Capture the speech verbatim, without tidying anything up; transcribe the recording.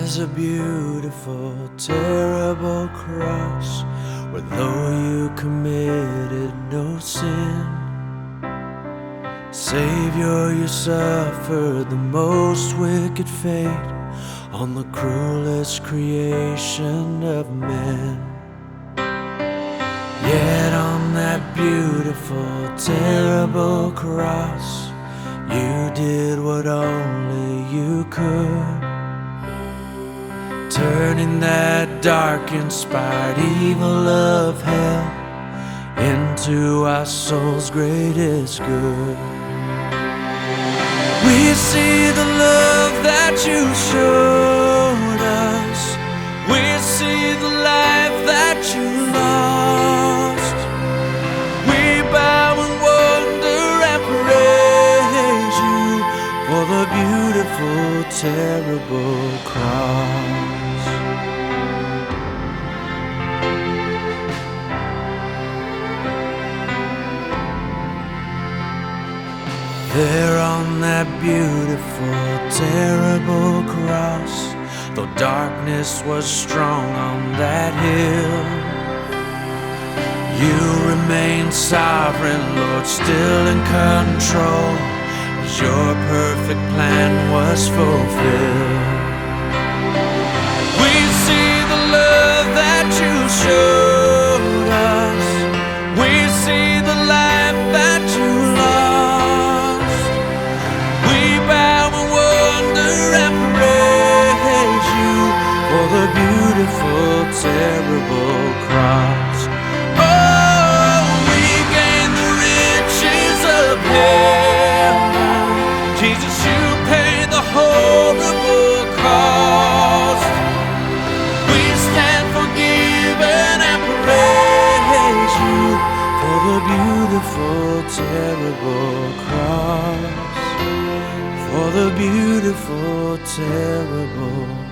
There's a beautiful, terrible cross where though you committed no sin, Savior, you suffered the most wicked fate on the cruelest creation of men. Yet on that beautiful, terrible cross, you did what only you could, turning that dark, inspired evil of hell into our soul's greatest good. We see the love that you showed us. We see the life that you lost. We bow and wonder and praise you for the beautiful, terrible cross. There on that beautiful, terrible cross, though darkness was strong on that hill, you remained sovereign, Lord, still in control, as your perfect plan was fulfilled. We see the love that you showed us. We see the life that you lost. The beautiful, terrible cross. Oh, we gain the riches of heaven. Jesus, you paid the horrible cost. We stand forgiven and praise you for the beautiful, terrible cross. For the beautiful, terrible